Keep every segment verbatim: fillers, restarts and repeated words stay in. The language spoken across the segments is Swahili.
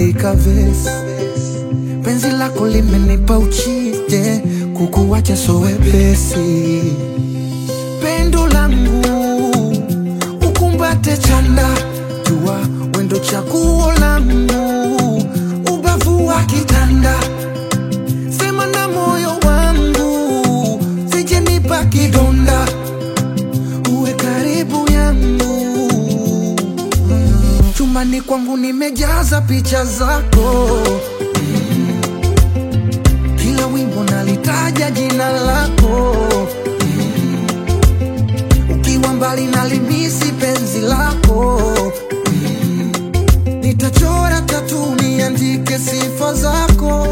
kuandika verse. Penzi lako limenipa uchije, kukuwacha so wepesi. Pendo langu ukumbate chanda, jua wendo chaguo langu, ubavu wa kitanda. Sema na moyo wangu, sije nipa kidonda, uwe karibu yangu. Chumbani kwangu nimejaza picha zako, kila wimbo nalitaja jina lako. Ukiwa mbali nalimisi penzi lako, nitachora tatu niandike sifa zako.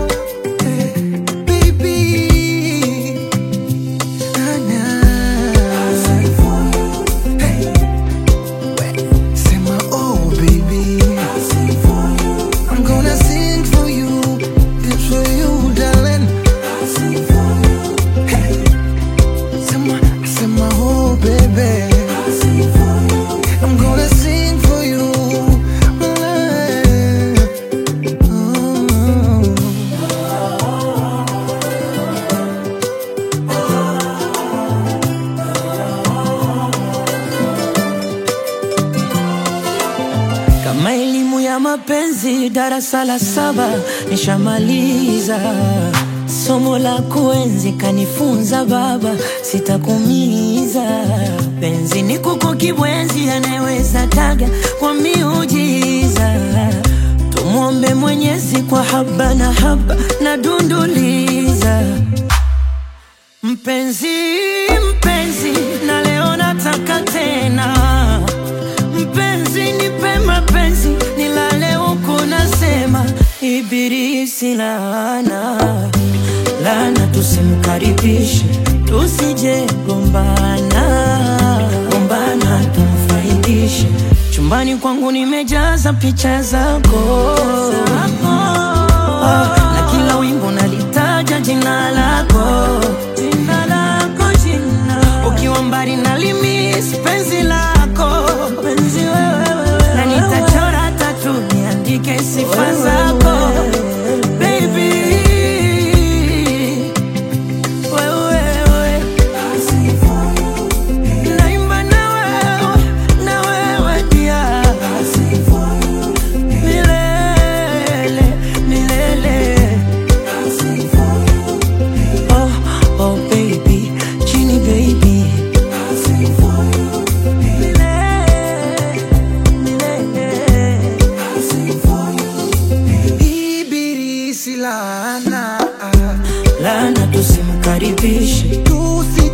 Kama elimu ya mapenzi darasa la saba nishamaliza, somo la kuenzi kanifunza baba, sitakumiza. Penzi ni kuku kibwenzi, anayeweza taga kwa miujiza. Tumuombe Mwenyezi kwa haba na haba na dunduliza. Mpenzi, mpenzi, na leo nataka tena. Mpenzi nipe mapenzi, nilale huku nasema. Ibilisi laana, laana tusimkaribishe, tusije gombana, gombana tumfaidishe. Chumbani kwangu nimejaza picha zako, ah, na kila wimbo nalitaja jina lako, jina lako, jina. Ukiwa mbali nalimis penzi lako, penzi wewe, na nitachora tatu niandike sifa zako. Baby, wewe, naimba na wewe, na wewe dia, milele, milele. Oh, oh baby, Genie baby, Ibilisi laana, laana tusimkaribishe, tusi